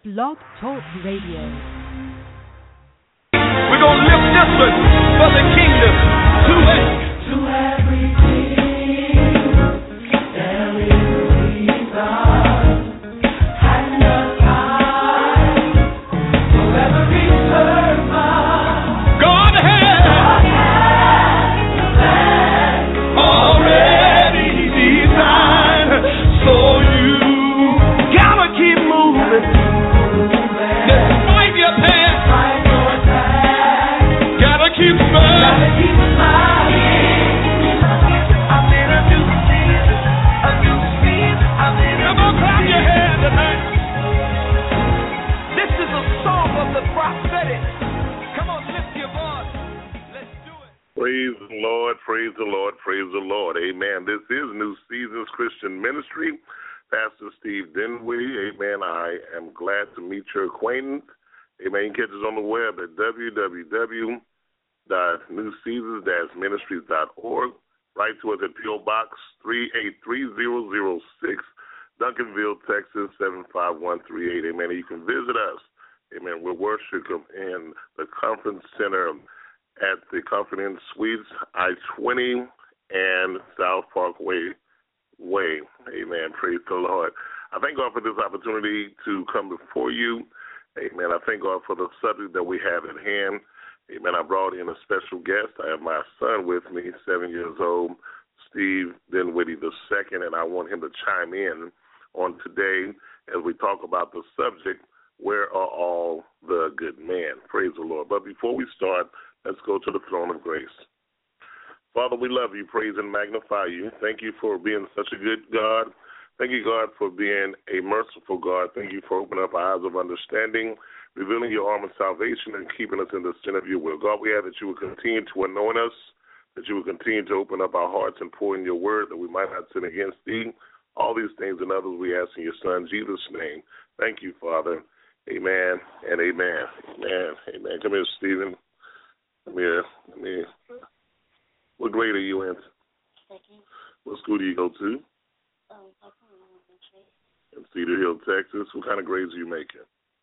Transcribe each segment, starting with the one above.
Blog Talk Radio. We're going to lift this one for the kingdom. To everything there is a reason and a time for every purpose. God has the plan already designed, so you gotta keep moving. Despite your past, gotta keep smiling. I'm in a new season, a new season. Come on, clap your hands tonight. This is a song of the prophetic. Come on, lift your voice. Let's do it. Praise the Lord, praise the Lord, praise the Lord. Amen. This is New Seasons Christian Ministry. Pastor Steve Dinwiddie. Amen. I am glad to meet your acquaintance. Amen. You can catch us on the web at www.newseasons-ministries.org. Write to us at P.O. Box 383006, Duncanville, Texas 75138. Amen. And you can visit us. Amen. We're worshiping in the Conference Center at the Conference Suites, I-20 and South Parkway Way. Amen. Praise the Lord. I thank God for this opportunity to come before you. Amen. I thank God for the subject that we have at hand. Amen. I brought in a special guest. I have my son with me, 7 years old, Steve Dinwiddie II, and I want him to chime in on today as we talk about the subject, where are all the good men? Praise the Lord. But before we start, let's go to the throne of grace. Father, we love you, praise and magnify you. Thank you for being such a good God. Thank you, God, for being a merciful God. Thank you for opening up our eyes of understanding, revealing your arm of salvation, and keeping us in the sin of your will. God, we ask that you would continue to anoint us, that you would continue to open up our hearts and pour in your word, that we might not sin against thee. All these things and others we ask in your Son, Jesus' name. Thank you, Father. Amen and amen. Amen. Amen. Come here, Stephen. Come here. What grade are you in? Second. What school do you go to? In Cedar Hill, Texas. What kind of grades are you making?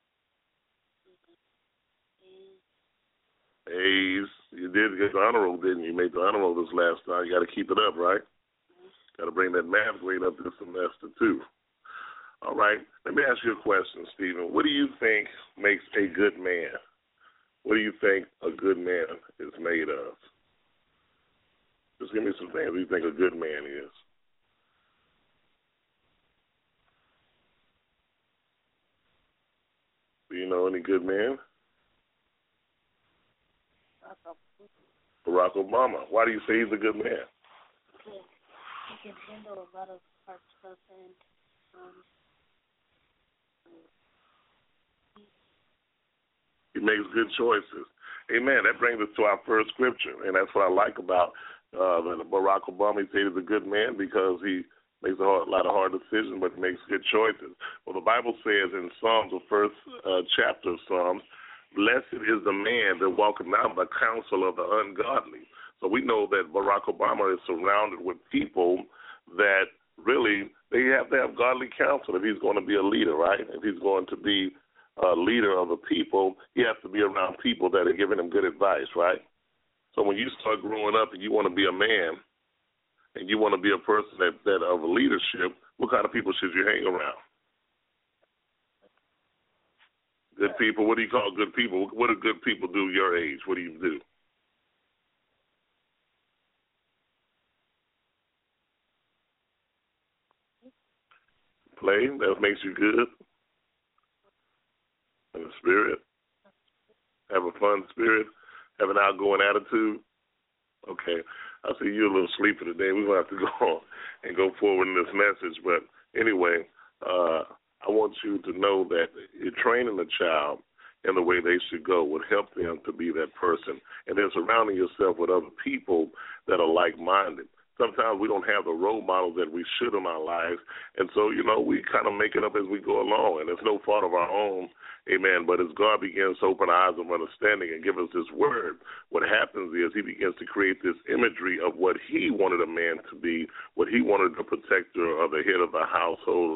A's. You did get the honor roll, didn't you? You made the honor roll this last time. You got to keep it up, right? Got to bring that math grade up this semester, too. All right. Let me ask you a question, Stephen. What do you think makes a good man? What do you think a good man is made of? Just give me some things you think a good man is. Do you know any good men? Barack Obama. Why do you say he's a good man? Because he can handle a lot of hard stuff and he makes good choices. Amen. That brings us to our first scripture, and that's what I like about Barack Obama. He said he's a good man because he makes a lot of hard decisions, but makes good choices. Well, the Bible says in Psalms, the first chapter of Psalms, blessed is the man that walketh not by counsel of the ungodly. So we know that Barack Obama is surrounded with people that really, they have to have godly counsel if he's going to be a leader, right? If he's going to be a leader of the people, he has to be around people that are giving him good advice, right? So when you start growing up and you want to be a man and you want to be a person that of a leadership, what kind of people should you hang around? Good people. What do you call good people? What do good people do your age? What do you do? Play. That makes you good. In the spirit. Have a fun spirit. Have an outgoing attitude. Okay. I see you're a little sleepy today. We're going to have to go on and go forward in this message. But anyway, I want you to know that you're training a child in the way they should go would help them to be that person. And then surrounding yourself with other people that are like-minded. Sometimes we don't have the role models that we should in our lives. And so, we kind of make it up as we go along. And it's no fault of our own. Amen. But as God begins to open our eyes of understanding and give us this word, what happens is he begins to create this imagery of what he wanted a man to be, what he wanted the protector or the head of the household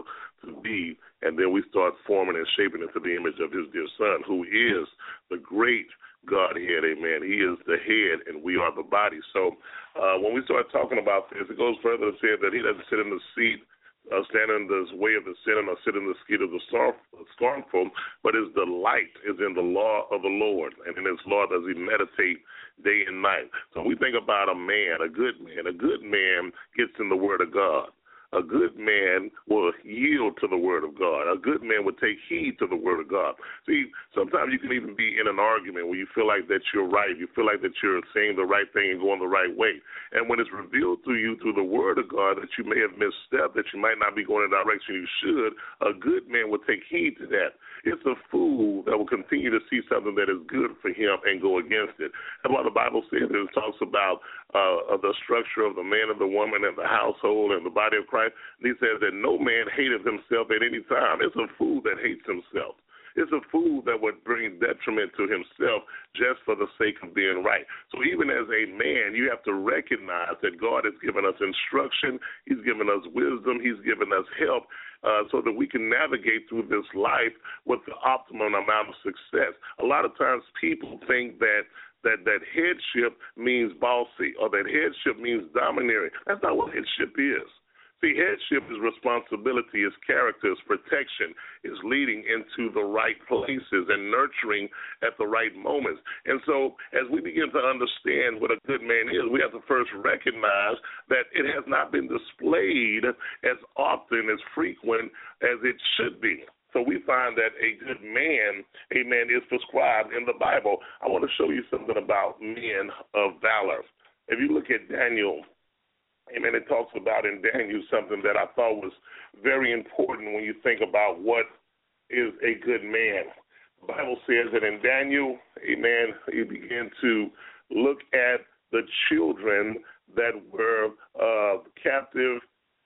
to be, and then we start forming and shaping into the image of his dear Son, who is the great Godhead, amen. He is the head, and we are the body. So when we start talking about this, it goes further to say that he doesn't sit in the seat, stand in the way of the sinner, or sit in the seat of the scornful, but his delight is in the law of the Lord, and in his law does he meditate day and night. So we think about a man, a good man. A good man gets in the Word of God. A good man will yield to the Word of God. A good man will take heed to the Word of God. See, sometimes you can even be in an argument where you feel like that you're right. You feel like that you're saying the right thing and going the right way. And when it's revealed to you through the Word of God that you may have misstepped, that you might not be going in the direction you should, a good man will take heed to that. It's a fool that will continue to see something that is good for him and go against it. That's why the Bible says it talks about the structure of the man and the woman and the household and the body of Christ. And he says that no man hateth himself at any time. It's a fool that hates himself. It's a fool that would bring detriment to himself just for the sake of being right. So even as a man, you have to recognize that God has given us instruction. He's given us wisdom. He's given us help so that we can navigate through this life with the optimum amount of success. A lot of times people think that headship means bossy or that headship means domineering. That's not what headship is. See, headship is responsibility, is character, is protection, is leading into the right places and nurturing at the right moments. And so as we begin to understand what a good man is, we have to first recognize that it has not been displayed as often, as frequent as it should be. So we find that a good man, amen, is prescribed in the Bible. I want to show you something about men of valor. If you look at Daniel, amen, it talks about in Daniel something that I thought was very important when you think about what is a good man. The Bible says that in Daniel, amen, you begin to look at the children that were captive,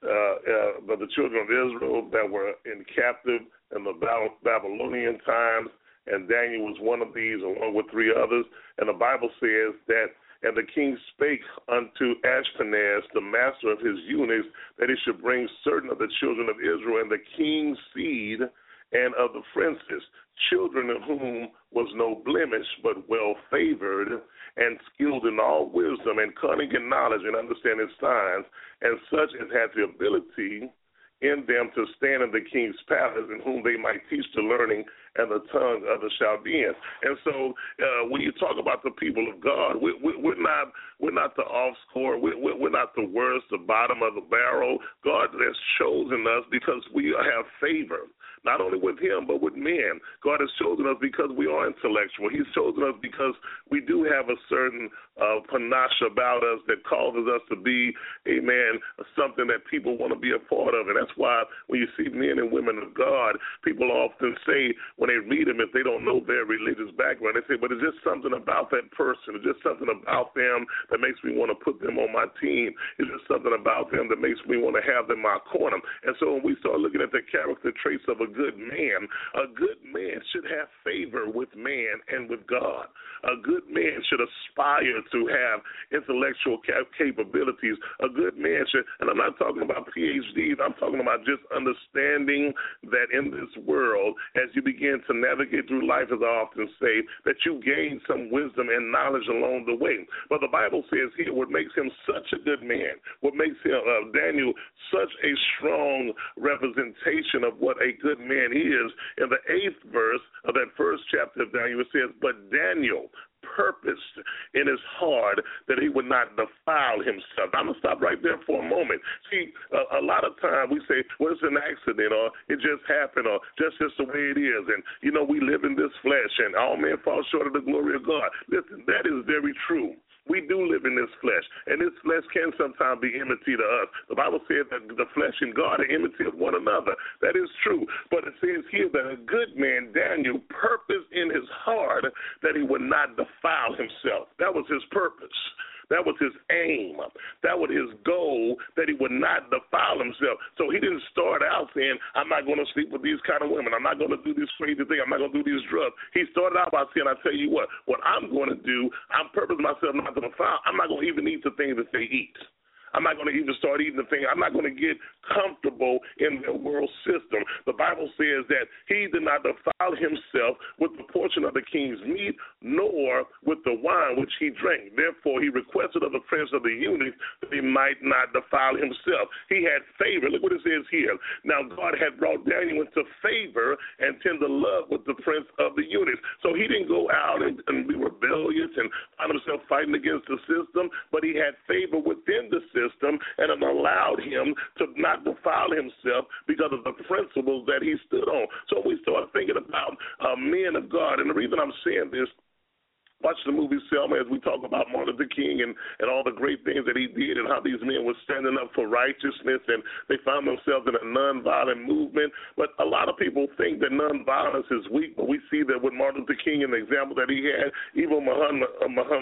the children of Israel that were in captive in the Babylonian times, and Daniel was one of these along with three others. And the Bible says that, and the king spake unto Ashpenaz, the master of his eunuchs, that he should bring certain of the children of Israel and the king's seed and of the princes, children of whom was no blemish, but well favored and skilled in all wisdom and cunning and knowledge and understanding signs, and such as had the ability in them to stand in the king's palace, in whom they might teach the learning and the tongue of the Chaldeans. And so when you talk about the people of God, we're not the off score. We're not the worst, the bottom of the barrel. God has chosen us because we have favor, not only with him, but with men. God has chosen us because we are intellectual. He's chosen us because we do have a certain panache about us that causes us to be, amen, something that people want to be a part of. And that's why when you see men and women of God, people often say when they read them, if they don't know their religious background, they say, but it's just something about that person. It's just something about them that makes me want to put them on my team. It's just something about them that makes me want to have them in my corner. And so when we start looking at the character traits of a good man should have favor with man and with God. A good man should aspire to have intellectual capabilities. A good man should, and I'm not talking about PhDs, I'm talking about just understanding that in this world, as you begin to navigate through life, as I often say, that you gain some wisdom and knowledge along the way. But the Bible says here what makes him such a good man, what makes him, Daniel, such a strong representation of what a good man is. In the 8th verse of that first chapter of Daniel, it says, but Daniel purposed in his heart that he would not defile himself. I'm going to stop right there for a moment. See, a lot of time we say, well, it's an accident, or it just happened, or just the way it is. And, you know, we live in this flesh, and all men fall short of the glory of God. Listen, that is very true. We do live in this flesh, and this flesh can sometimes be enmity to us. The Bible says that the flesh and God are enmity of one another. That is true. But it says here that a good man, Daniel, purposed in his heart that he would not defile himself. That was his purpose. That was his aim. That was his goal, that he would not defile himself. So he didn't start out saying, I'm not going to sleep with these kind of women. I'm not going to do this crazy thing. I'm not going to do these drugs. He started out by saying, I tell you what I'm going to do, I'm purposing myself not to defile. I'm not going to even eat the things that they eat. I'm not going to even start eating the thing. I'm not going to get comfortable in the world system. The Bible says that he did not defile himself with the portion of the king's meat, nor with the wine which he drank. Therefore, he requested of the prince of the eunuchs that he might not defile himself. He had favor. Look what it says here. Now, God had brought Daniel into favor and tender love with the prince of the eunuchs. So he didn't go out and be rebellious and find himself fighting against the system, but he had favor within the system, and it allowed him to not defile himself because of the principles that he stood on. So we start thinking about men of God, and the reason I'm saying this, watch the movie Selma as we talk about Martin Luther King and all the great things that he did and how these men were standing up for righteousness, and they found themselves in a nonviolent movement. But a lot of people think that nonviolence is weak, but we see that with Martin Luther King and the example that he had, even Muhammad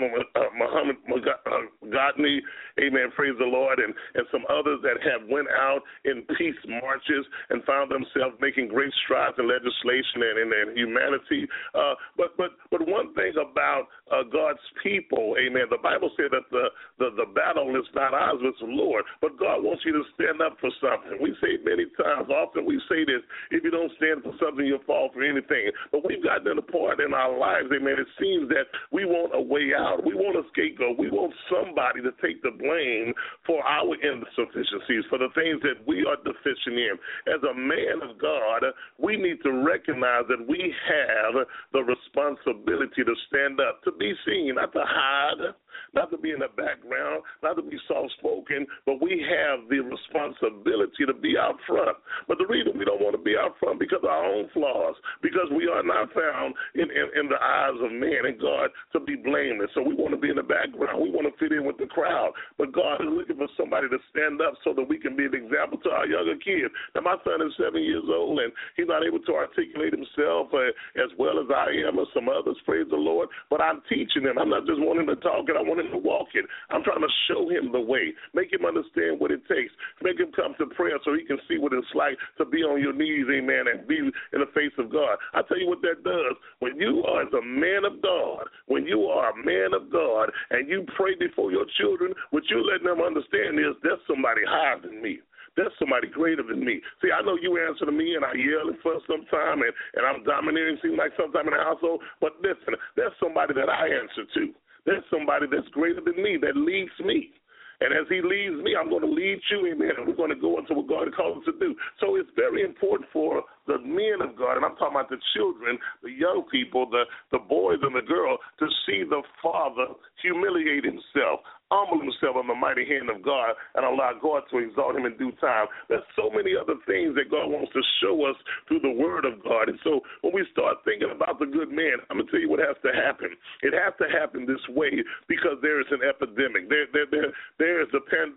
Gandhi, amen, praise the Lord, and some others that have went out in peace marches and found themselves making great strides in legislation and humanity. But one thing about God's people, amen, the Bible said that the battle is not ours, it's the Lord. But God wants you to stand up for something. We say many times, often we say this, if you don't stand for something, you'll fall for anything. But we've gotten to the point in our lives, amen, it seems that we want a way out. We want a scapegoat. We want somebody to take the blame for our insufficiencies, for the things that we are deficient in. As a man of God, we need to recognize that we have the responsibility to stand up, to be seen, not to hide, not to be in the background, not to be soft-spoken, but we have the responsibility to be out front. But the reason we don't want to be out front because of our own flaws, because we are not found in the eyes of man and God to be blameless. So we want to be in the background. We want to fit in with the crowd. But God is looking for somebody to stand up so that we can be an example to our younger kids. Now, my son is 7 years old, and he's not able to articulate himself as well as I am or some others, praise the Lord. But I'm teaching him. I'm not just wanting to talk it. I want him to walk it. I'm trying to show him the way, make him understand what it takes, make him come to prayer so he can see what it's like to be on your knees, amen, and be in the face of God. I tell you what that does. When you are a man of God, when you are a man of God and you pray before your children, what you let them understand is there's somebody higher than me. There's somebody greater than me. See, I know you answer to me, and I yell and fuss sometimes, and I'm domineering, seems like sometimes in the household, but listen, there's somebody that I answer to. There's somebody that's greater than me, that leads me. And as he leads me, I'm going to lead you, amen, and we're going to go into what God calls us to do. So it's very important for the men of God, and I'm talking about the children, the young people, the boys and the girls, to see the father humiliate himself, humble himself on the mighty hand of God, and allow God to exalt him in due time. There's so many other things that God wants to show us through the word of God. And so when we start thinking about the good man, I'm going to tell you what has to happen. It has to happen this way because there is an epidemic. There's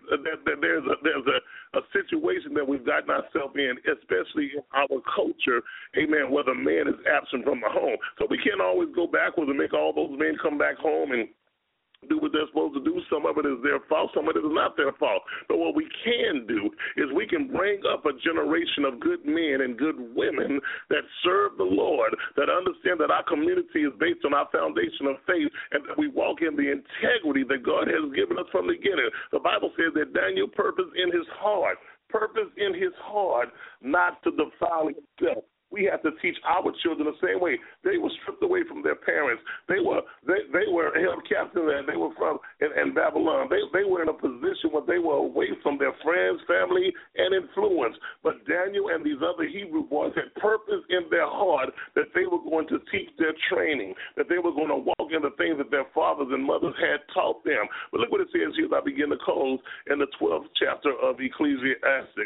a situation that we've gotten ourselves in, especially in our culture, amen, where the man is absent from the home. So we can't always go backwards and make all those men come back home and do what they're supposed to do. Some of it is their fault, some of it is not their fault. But what we can do is we can bring up a generation of good men and good women that serve the Lord, that understand that our community is based on our foundation of faith, and that we walk in the integrity that God has given us from the beginning. The Bible says that Daniel purposed in his heart not to defile himself. We have to teach our children the same way. They were stripped away from their parents. They were held captive, and they were from in Babylon. They were in a position where they were away from their friends, family, and influence. But Daniel and these other Hebrew boys had purpose in their heart that they were going to teach their training, that they were going to walk in the things that their fathers and mothers had taught them. But look what it says here as I begin to close in the 12th chapter of Ecclesiastic,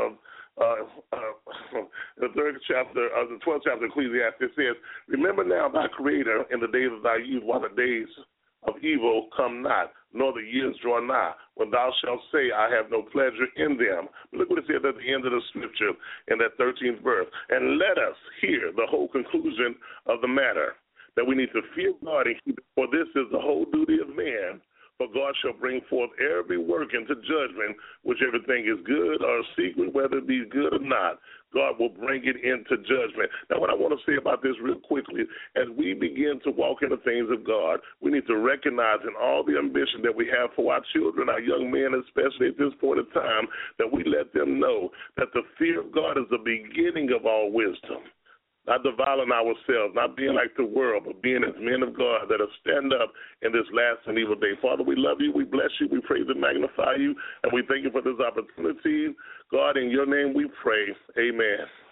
the 12th chapter of Ecclesiastes says, "Remember now thy Creator in the days of thy youth, while the days of evil come not, nor the years draw nigh, when thou shalt say, I have no pleasure in them." Look what it says at the end of the scripture in that 13th verse. "And let us hear the whole conclusion of the matter, that we need to fear God and keep it, for this is the whole duty of man. For God shall bring forth every work into judgment, which everything is good or secret, whether it be good or not. God will bring it into judgment. Now, what I want to say about this real quickly, as we begin to walk in the things of God, we need to recognize in all the ambition that we have for our children, our young men, especially at this point in time, that we let them know that the fear of God is the beginning of all wisdom. Not devoling ourselves, not being like the world, but being as men of God that will stand up in this last and evil day. Father, we love you, we bless you, we praise and magnify you, and we thank you for this opportunity. God, in your name we pray. Amen.